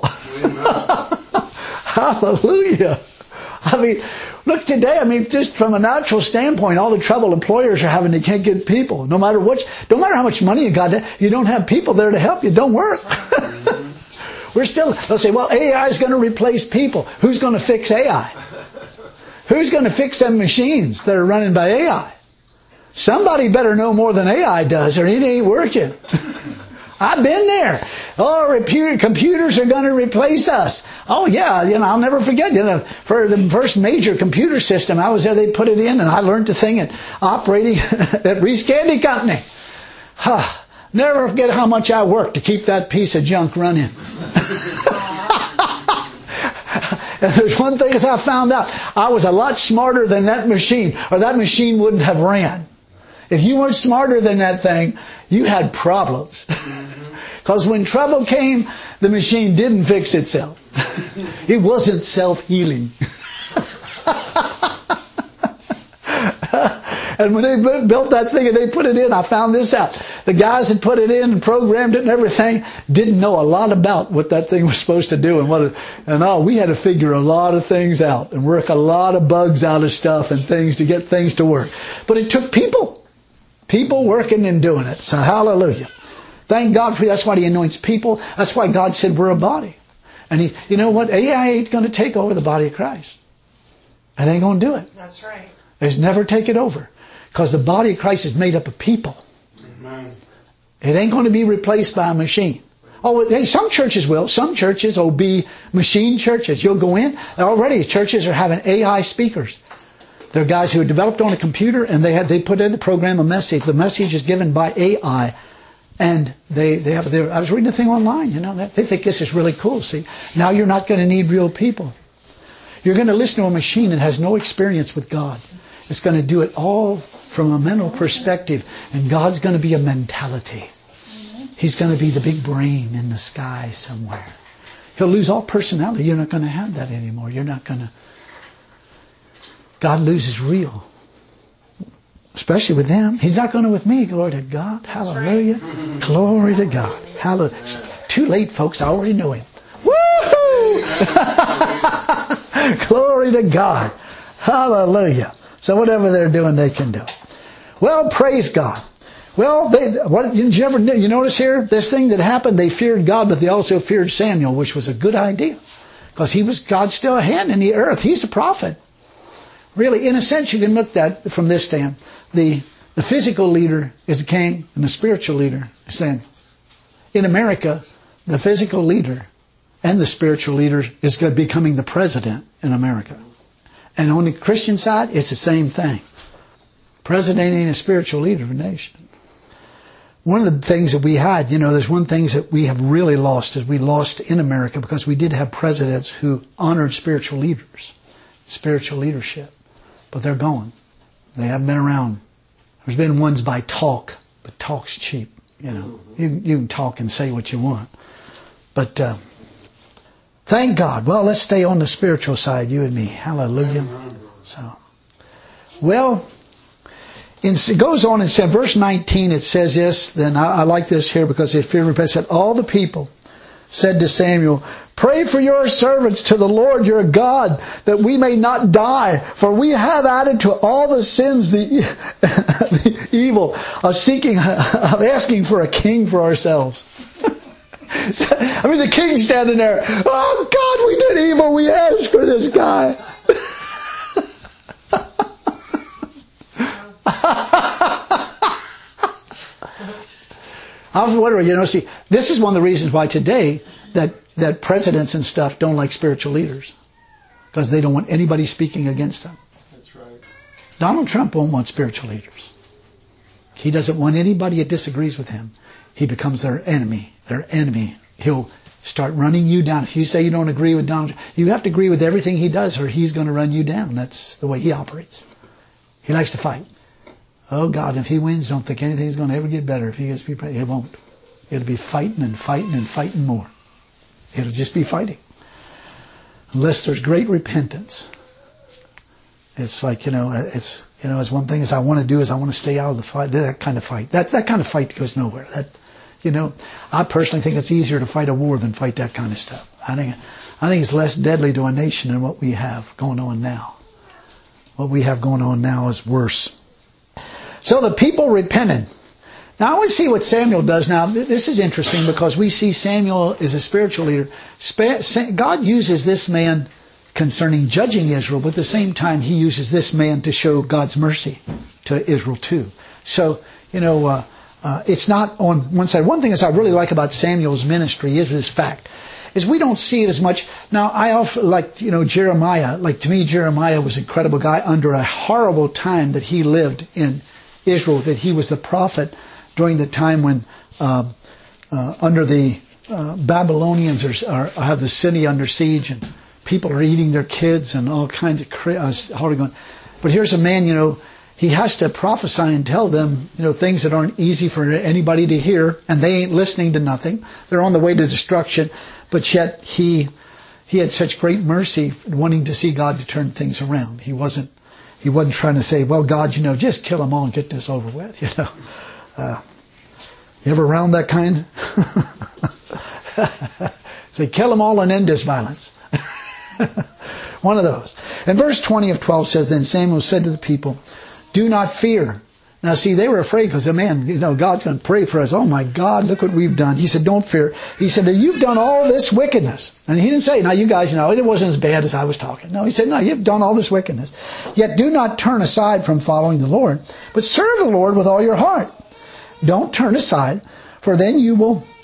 Hallelujah. Look today, just from a natural standpoint, all the trouble employers are having, they can't get people. No matter how much money you got, you don't have people there to help you, don't work. They'll say, well, AI is going to replace people. Who's going to fix AI? Who's going to fix them machines that are running by AI? Somebody better know more than AI does, or it ain't working. I've been there. Oh, computers are going to replace us. Oh yeah, I'll never forget. For the first major computer system, I was there. They put it in, and I learned the thing at operating at Reese Candy Company. Never forget how much I worked to keep that piece of junk running. And there's one thing as I found out, I was a lot smarter than that machine, or that machine wouldn't have ran. If you weren't smarter than that thing, you had problems. Because when trouble came, the machine didn't fix itself. It wasn't self-healing. And when they built that thing and they put it in, I found this out. The guys that put it in and programmed it and everything didn't know a lot about what that thing was supposed to do we had to figure a lot of things out and work a lot of bugs out of stuff and things to get things to work. But it took people working and doing it. So hallelujah. Thank God for that's why He anoints people. That's why God said we're a body. And you know what? AI ain't going to take over the body of Christ. It ain't going to do it. That's right. It's never take it over. Because the body of Christ is made up of people. Amen. It ain't going to be replaced by a machine. Oh, hey, some churches will. Some churches will be machine churches. You'll go in. Already churches are having AI speakers. They're guys who are developed on a computer and they put in the program a message. The message is given by AI. And I was reading a thing online, they think this is really cool. See, now you're not going to need real people. You're going to listen to a machine that has no experience with God. It's going to do it all from a mental perspective. And God's going to be a mentality. He's going to be the big brain in the sky somewhere. He'll lose all personality. You're not going to have that anymore. God loses real. Especially with them. He's not going to with me. Glory to God. Hallelujah. Right. Glory to God. Hallelujah. It's too late, folks. I already know Him. Woo! Glory to God. Hallelujah. So whatever they're doing, they can do. Well, praise God. Well, did you notice here? This thing that happened, they feared God, but they also feared Samuel, which was a good idea. Because God's still a hand in the earth. He's a prophet. Really, in a sense, you can look at from this stand. The physical leader is the king, and the spiritual leader is Samuel. In America, the physical leader and the spiritual leader is becoming the president in America. And on the Christian side, it's the same thing. President ain't a spiritual leader of a nation. One of the things that we had, there's one thing that we have really lost is we lost in America because we did have presidents who honored spiritual leaders, spiritual leadership. But they're gone. They haven't been around. There's been ones by talk, but talk's cheap. You can talk and say what you want. But thank God. Well, let's stay on the spiritual side, you and me. Hallelujah. So, well, it goes on and said, verse 19, it says this. Then I like this here because it said, all the people said to Samuel, pray for your servants to the Lord your God, that we may not die, for we have added to all the sins the evil of asking for a king for ourselves. I mean, the king's standing there, oh God, we did evil, we asked for this guy. I was wondering, see, this is one of the reasons why today that presidents and stuff don't like spiritual leaders. Because they don't want anybody speaking against them. That's right. Donald Trump won't want spiritual leaders. He doesn't want anybody that disagrees with him. He becomes their enemy. He'll start running you down. If you say you don't agree with Donald Trump, you have to agree with everything he does or he's going to run you down. That's the way he operates. He likes to fight. Oh God, if he wins, don't think anything's going to ever get better. If he gets to be president, it won't. It'll be fighting and fighting and fighting more. It'll just be fighting. Unless there's great repentance. It's like, it's one thing is I want to do is I want to stay out of the fight. That kind of fight. That kind of fight goes nowhere. I personally think it's easier to fight a war than fight that kind of stuff. I think it's less deadly to a nation than what we have going on now. What we have going on now is worse. So the people repented. Now I want to see what Samuel does now. This is interesting because we see Samuel as a spiritual leader. God uses this man concerning judging Israel, but at the same time He uses this man to show God's mercy to Israel too. So, it's not on one side. One thing is I really like about Samuel's ministry is this fact. Is we don't see it as much. Now, I often like, Jeremiah. Like to me, Jeremiah was an incredible guy under a horrible time that he lived in Israel, that he was the prophet during the time when under the Babylonians have the city under siege and people are eating their kids and all kinds of But here's a man, he has to prophesy and tell them, things that aren't easy for anybody to hear, and they ain't listening to nothing. They're on the way to destruction, but yet he had such great mercy wanting to see God to turn things around. He He wasn't trying to say, well, God, just kill them all and get this over with, You ever around that kind? Say, kill them all and end this violence. One of those. And verse 20 of 12 says, then Samuel said to the people, do not fear. Now see, they were afraid because, man, God's going to pray for us. Oh my God, look what we've done. He said, don't fear. He said, you've done all this wickedness. And he didn't say, now you guys, it wasn't as bad as I was talking. No, he said, no, you've done all this wickedness. Yet do not turn aside from following the Lord, but serve the Lord with all your heart. Don't turn aside, for then we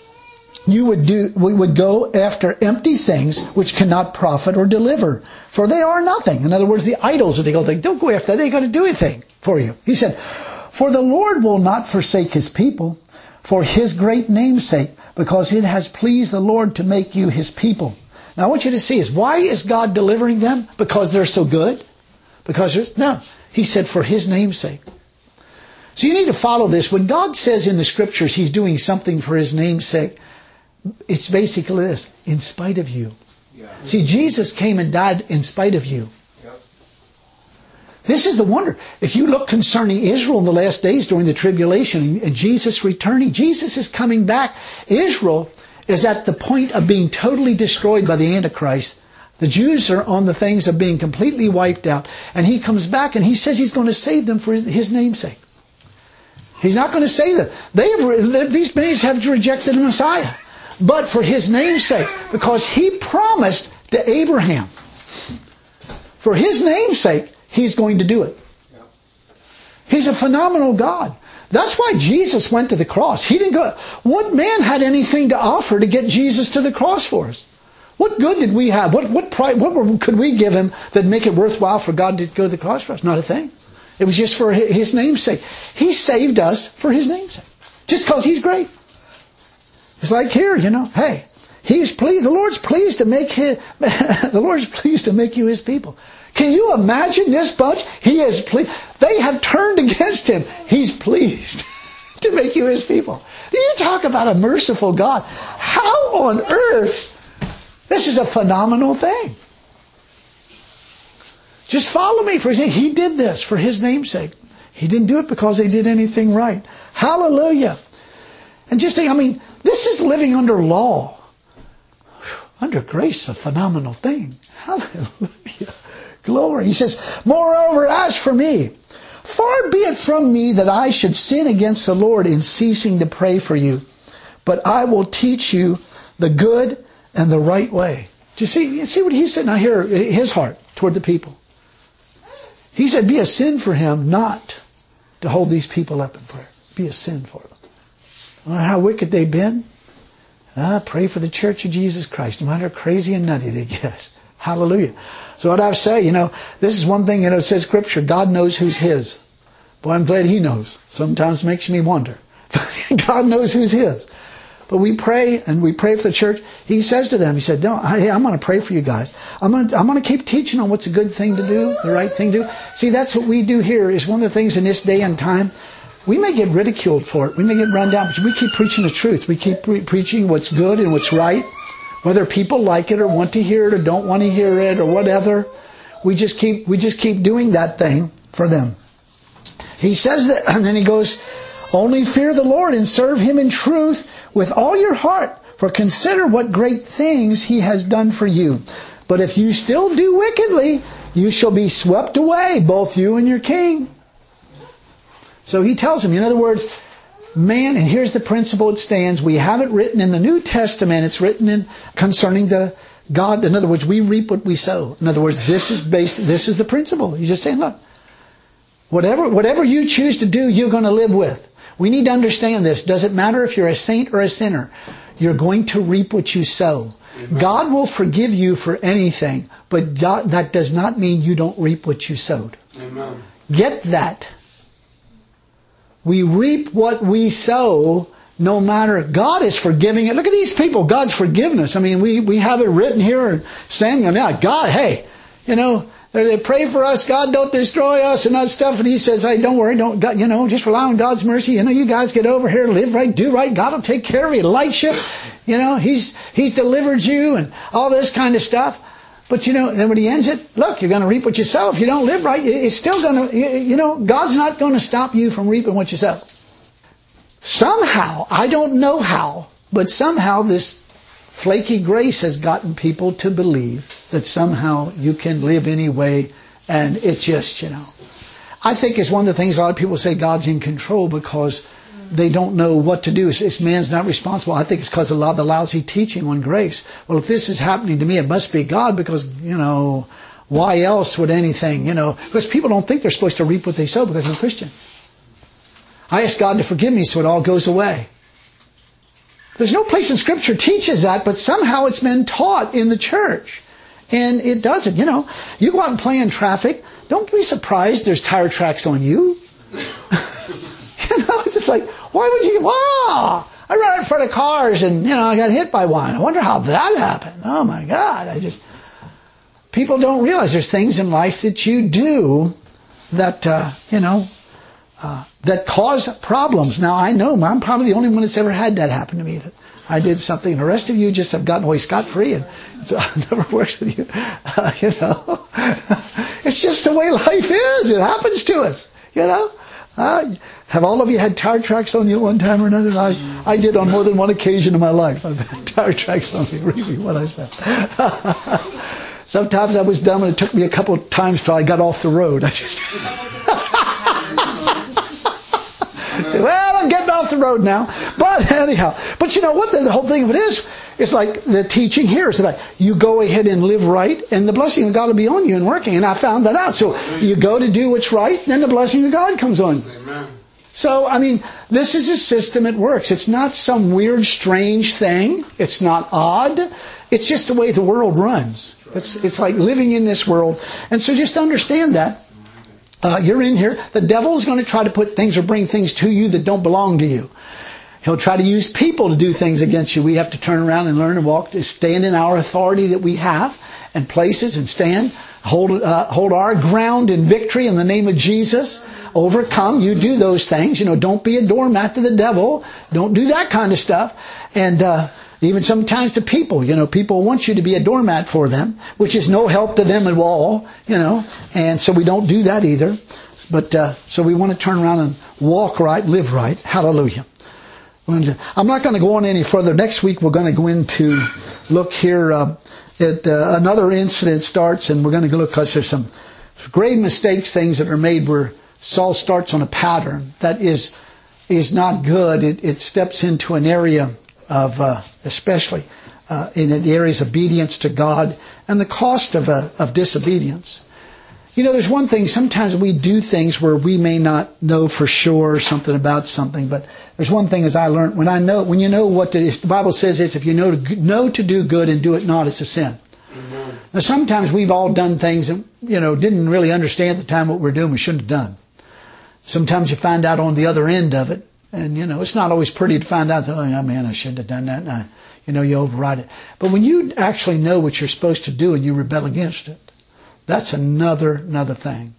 would go after empty things which cannot profit or deliver, for they are nothing. In other words, the idols that they go, don't go after that. They ain't going to do anything for you. He said, for the Lord will not forsake his people for his great name's sake, because it has pleased the Lord to make you his people. Now I want you to see is why is God delivering them? Because they're so good? No. He said for his name's sake. So you need to follow this. When God says in the scriptures he's doing something for his name's sake, it's basically this, in spite of you. Yeah. See, Jesus came and died in spite of you. Yep. This is the wonder. If you look concerning Israel in the last days during the tribulation and Jesus returning, Jesus is coming back. Israel is at the point of being totally destroyed by the Antichrist. The Jews are on the things of being completely wiped out. And he comes back and he says he's going to save them for his name's sake. He's not going to save them. These beings have rejected the Messiah. But for his name's sake, because he promised to Abraham, for his name's sake, he's going to do it. He's a phenomenal God. That's why Jesus went to the cross. He didn't go. What man had anything to offer to get Jesus to the cross for us? What good did we have? What could we give him that'd make it worthwhile for God to go to the cross for us? Not a thing. It was just for his name's sake. He saved us for his name's sake. Just because he's great. It's like here, hey, he's pleased, the Lord's pleased to make you his people. Can you imagine this bunch? He is pleased. They have turned against him. He's pleased to make you his people. You talk about a merciful God. How on earth? This is a phenomenal thing. Just follow me. He did this for his name's sake. He didn't do it because they did anything right. Hallelujah. And just think, this is living under law. Under grace, a phenomenal thing. Hallelujah. Glory. He says, moreover, as for me, far be it from me that I should sin against the Lord in ceasing to pray for you. But I will teach you the good and the right way. Do you see what he said? Now here, his heart toward the people. He said, be a sin for him not to hold these people up in prayer. Be a sin for them. No matter how wicked they've been, pray for the Church of Jesus Christ, no matter how crazy and nutty they get. Hallelujah. So what I say, this is one thing, it says Scripture, God knows who's his. Boy, I'm glad he knows. Sometimes makes me wonder. God knows who's his. But we pray, and we pray for the church. He says to them, he said, no, I'm going to pray for you guys. I'm going to keep teaching on what's a good thing to do, the right thing to do. See, that's what we do here, is one of the things in this day and time. We may get ridiculed for it. We may get run down, but we keep preaching the truth. We keep preaching what's good and what's right. Whether people like it or want to hear it or don't want to hear it or whatever. We just keep doing that thing for them. He says that, and then he goes, only fear the Lord and serve him in truth with all your heart. For consider what great things he has done for you. But if you still do wickedly, you shall be swept away, both you and your king. So he tells him, in other words, man, and here's the principle it stands. We have it written in the New Testament. It's written in concerning the God. In other words, we reap what we sow. In other words, this is the principle. He's just saying, look, whatever you choose to do, you're going to live with. We need to understand this. Doesn't matter if you're a saint or a sinner. You're going to reap what you sow. Amen. God will forgive you for anything, but that does not mean you don't reap what you sowed. Amen. Get that. We reap what we sow, no matter. God is forgiving it. Look at these people. God's forgiveness. We have it written here saying, God, hey, they pray for us. God, don't destroy us and that stuff. And he says, hey, don't worry. Just rely on God's mercy. You guys get over here, live right, do right. God will take care of you. Light you. He's delivered you and all this kind of stuff. But then when he ends it, look, you're going to reap what you sow. If you don't live right, it's still going to, God's not going to stop you from reaping what you sow. Somehow, I don't know how, but somehow this flaky grace has gotten people to believe that somehow you can live anyway, and it just, I think it's one of the things a lot of people say God's in control because they don't know what to do. It's man's not responsible. I think it's because of a lot of the lousy teaching on grace. Well, if this is happening to me, it must be God because, why else would anything, because people don't think they're supposed to reap what they sow because I'm a Christian. I ask God to forgive me so it all goes away. There's no place in Scripture teaches that, but somehow it's been taught in the church. And it doesn't, You go out and play in traffic, don't be surprised there's tire tracks on you. It's just like, why would you, wow! I ran in front of cars and, I got hit by one. I wonder how that happened. Oh my God, people don't realize there's things in life that you do that, that cause problems. Now I know I'm probably the only one that's ever had that happen to me. That I did something. The rest of you just have gotten away scot-free, and so I've never worked with you. It's just the way life is. It happens to us. Have all of you had tire tracks on you one time or another? I did on more than one occasion in my life. I've had tire tracks on me. Repeat what I said. Sometimes I was dumb and it took me a couple of times till I got off the road. Well, I'm getting off the road now. But anyhow, what the whole thing of it is, it's like the teaching here is about you go ahead and live right and the blessing of God will be on you and working. And I found that out. So you go to do what's right and then the blessing of God comes on. Amen. So, this is a system that works. It's not some weird, strange thing. It's not odd. It's just the way the world runs. It's like living in this world. And so just understand that. You're in here. The devil's going to try to put things or bring things to you that don't belong to you. He'll try to use people to do things against you. We have to turn around and learn to walk, to stand in our authority that we have and places and stand, hold our ground in victory in the name of Jesus. Overcome. You do those things. Don't be a doormat to the devil. Don't do that kind of stuff. And, even sometimes to people, people want you to be a doormat for them, which is no help to them at all, and so we don't do that either. But, so we want to turn around and walk right, live right. Hallelujah. I'm not going to go on any further. Next week we're going to go into, look here, at, another incident starts, and we're going to look, because there's some grave mistakes, things that are made where Saul starts on a pattern that is not good. It steps into an area of, especially in the areas of obedience to God and the cost of disobedience. There's one thing, sometimes we do things where we may not know for sure something about something, but there's one thing as I learned, when you know what if the Bible says it's, if you know to do good and do it not, it's a sin. Mm-hmm. Now sometimes we've all done things that, didn't really understand at the time what we're doing, we shouldn't have done. Sometimes you find out on the other end of it, and, it's not always pretty to find out, oh, man, I shouldn't have done that. And you override it. But when you actually know what you're supposed to do and you rebel against it, that's another thing.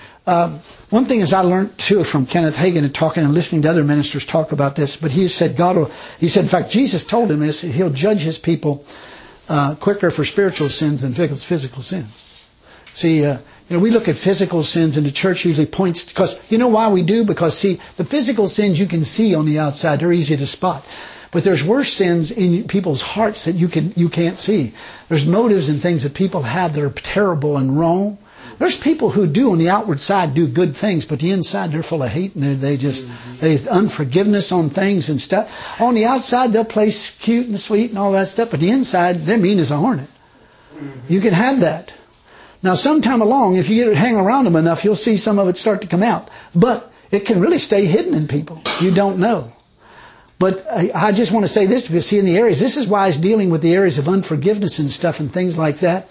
One thing is I learned, too, from Kenneth Hagin and talking and listening to other ministers talk about this, but he said, in fact, Jesus told him this, he'll judge his people quicker for spiritual sins than physical sins. See, we look at physical sins, and the church usually points, because you know why we do? Because, see, the physical sins you can see on the outside. They're easy to spot. But there's worse sins in people's hearts that you can't see. There's motives and things that people have that are terrible and wrong. There's people who do on the outward side do good things, but the inside they're full of hate and they unforgiveness on things and stuff. On the outside they'll play cute and sweet and all that stuff, but the inside they're mean as a hornet. You can have that. Now, sometime along, if you get it hang around them enough, you'll see some of it start to come out. But it can really stay hidden in people. You don't know. But I just want to say this, because see, in the areas, this is why it's dealing with the areas of unforgiveness and stuff and things like that.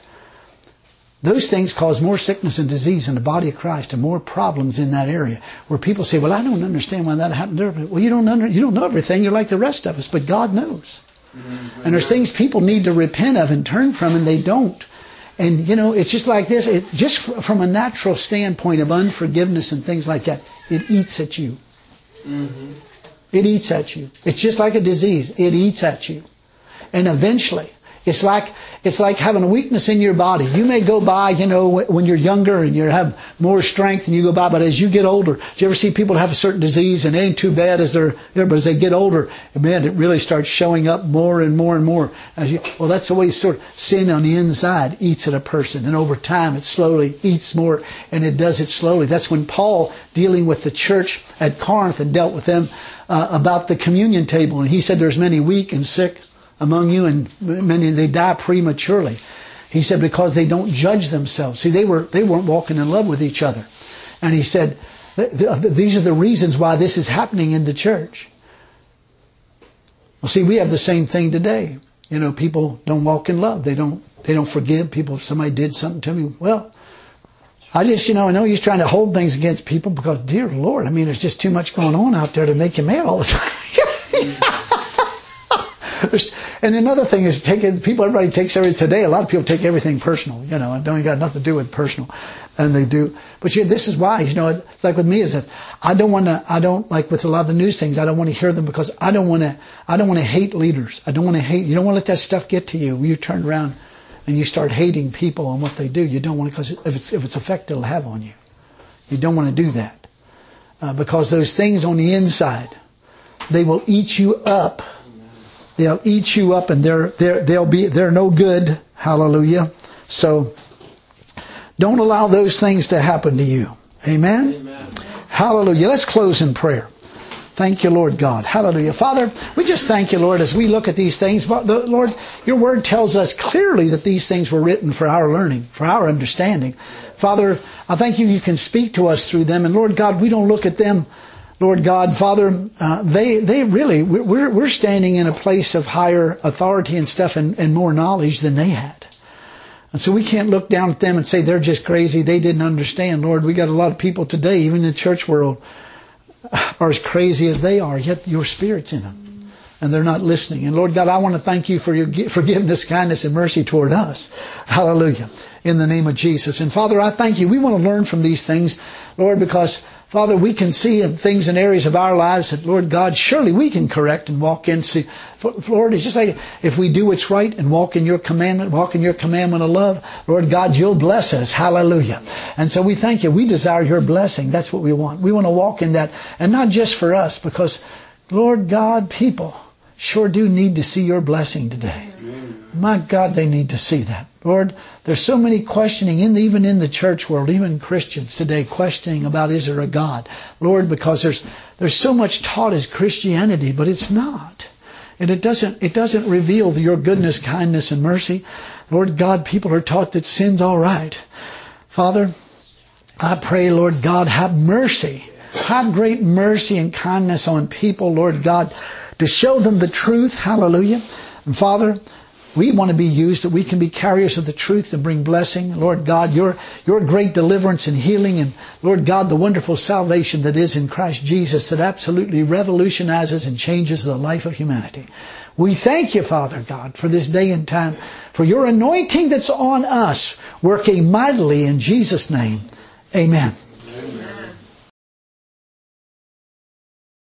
Those things cause more sickness and disease in the body of Christ and more problems in that area. Where people say, well, I don't understand why that happened there. Well, you don't know everything. You're like the rest of us, but God knows. Mm-hmm. And there's things people need to repent of and turn from, and they don't. And, it's just like this. Just from a natural standpoint of unforgiveness and things like that, it eats at you. Mm-hmm. It eats at you. It's just like a disease. It eats at you. And eventually, It's like having a weakness in your body. You may go by, when you're younger and you have more strength and you go by, but as you get older, do you ever see people have a certain disease and it ain't too bad but as they get older, man, it really starts showing up more and more and more. That's the way sort of sin on the inside eats at a person. And over time, it slowly eats more, and it does it slowly. That's when Paul, dealing with the church at Corinth, and dealt with them about the communion table. And he said, there's many weak and sick among you, and many, they die prematurely. He said, because they don't judge themselves. See, they weren't walking in love with each other. And he said, these are the reasons why this is happening in the church. Well, see, we have the same thing today. People don't walk in love. They don't forgive people if somebody did something to me. Well, I just, I know he's trying to hold things against people because, dear Lord, there's just too much going on out there to make you mad all the time. And another thing is everybody takes everything today. A lot of people take everything personal, and don't got nothing to do with personal. And they do. But this is why, it's like with me is that I don't like with a lot of the news things, I don't want to hear them because I don't want to hate leaders. You don't want to let that stuff get to you. You turn around and you start hating people and what they do. You don't want to, because if it's effect it'll have on you. You don't want to do that. Because those things on the inside, they will eat you up. They'll eat you up, and they're no good. Hallelujah. So don't allow those things to happen to you. Amen? Amen. Hallelujah. Let's close in prayer. Thank you, Lord God. Hallelujah. Father, we just thank you, Lord, as we look at these things. Lord, your word tells us clearly that these things were written for our learning, for our understanding. Father, I thank you can speak to us through them. And Lord God, we don't look at them, Lord God, Father, they really, we're standing in a place of higher authority and stuff and more knowledge than they had. And so we can't look down at them and say they're just crazy. They didn't understand. Lord, we got a lot of people today, even in the church world, are as crazy as they are, yet your Spirit's in them. And they're not listening. And Lord God, I want to thank you for your forgiveness, kindness, and mercy toward us. Hallelujah. In the name of Jesus. And Father, I thank you. We want to learn from these things, Lord, because Father, we can see things in areas of our lives that, Lord God, surely we can correct and walk in. See, Lord, it's just like if we do what's right and walk in your commandment of love, Lord God, you'll bless us. Hallelujah. And so we thank you. We desire your blessing. That's what we want. We want to walk in that. And not just for us, because, Lord God, people sure do need to see your blessing today. My God, they need to see that. Lord, there's so many questioning, even in the church world, even Christians today questioning about is there a God? Lord, because there's so much taught as Christianity, but it's not. And it doesn't reveal your goodness, kindness, and mercy. Lord God, people are taught that sin's all right. Father, I pray, Lord God, have mercy. Have great mercy and kindness on people, Lord God, to show them the truth. Hallelujah. And Father, we want to be used, that we can be carriers of the truth and bring blessing. Lord God, your great deliverance and healing, and Lord God, the wonderful salvation that is in Christ Jesus that absolutely revolutionizes and changes the life of humanity. We thank you, Father God, for this day and time, for your anointing that's on us, working mightily in Jesus' name. Amen.